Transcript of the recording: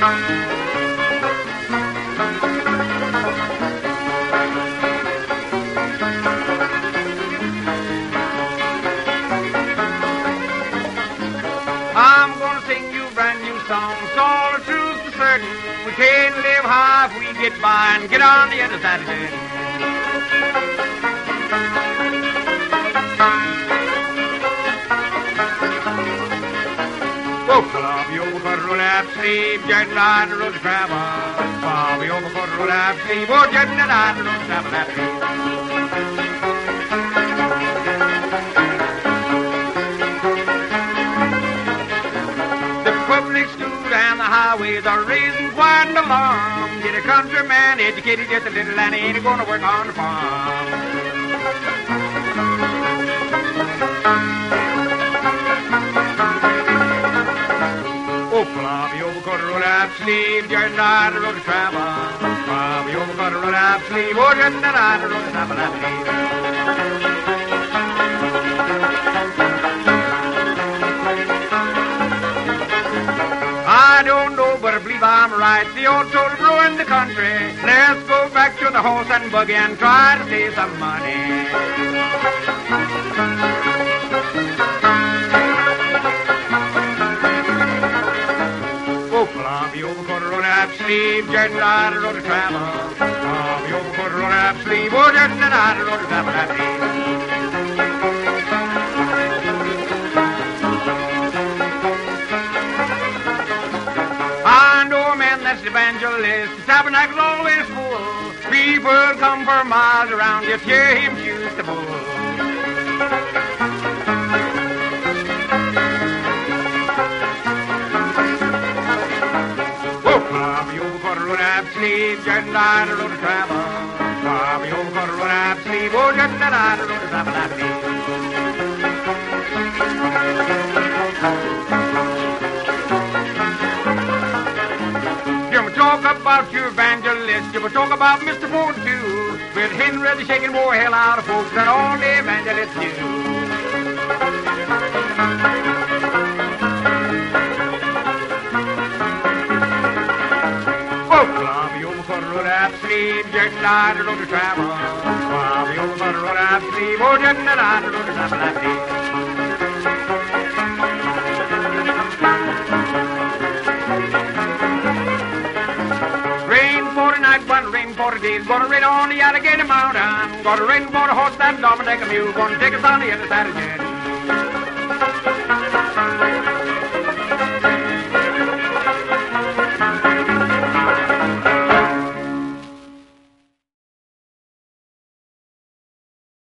I'm gonna sing you a brand new song. It's all the truth for certain. We can't live high if we get by and get on the other side of it. Oh, Bobby overcut roll up sleeve, jet line road to travel. Bobby overcut roll up sleeve, oh, jet line road to travel that and the highways are raising quite an alarm. Get a countryman educated just a little and he ain't gonna work on the farm. Oh, Bobby overcut roll up sleeve, just not a road to travel. Bobby overcut roll up sleeve, oh, just not a road to travel, I believe. I don't know, but I believe I'm right. The old total ruined the country. Let's go back to the horse and buggy and try to save some money. Oh, Bobby overcut roll up sleeve, just not a road to travel. Bobby overcut roll up sleeve, oh, just not a road to travel, I believe. That's the evangelist. The tabernacle's always full. People come for miles around just hear him shoot the bull. Oh, Bobby overcut roll up sleeve, just not a road to travel. Bobby overcut roll up sleeve, oh, just not a road to travel, I believe. Talk about your evangelist, you will talk about Mr. Ford too. With Henry the shaking more hell out of folks than all the evangelists do. Oh, Bobby overcut roll up sleeve, just not a road to travel. Bobby overcut roll up sleeve, oh, just not a road to travel, I believe. One rain for the days, gonna rain on the Allegheny Mountain. Gonna rain for the horse and dog and take a mule. Gonna take us on the other side of the